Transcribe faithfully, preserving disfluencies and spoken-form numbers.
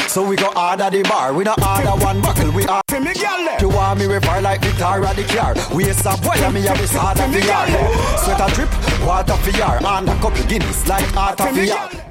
So we go order the bar. We not order one buckle, we are. Me girl, you want me refer like Victoria the car. We a stop boy and me have this hard of the yard. Sweat a drip, water for yard. And a couple guineas like art of the yard.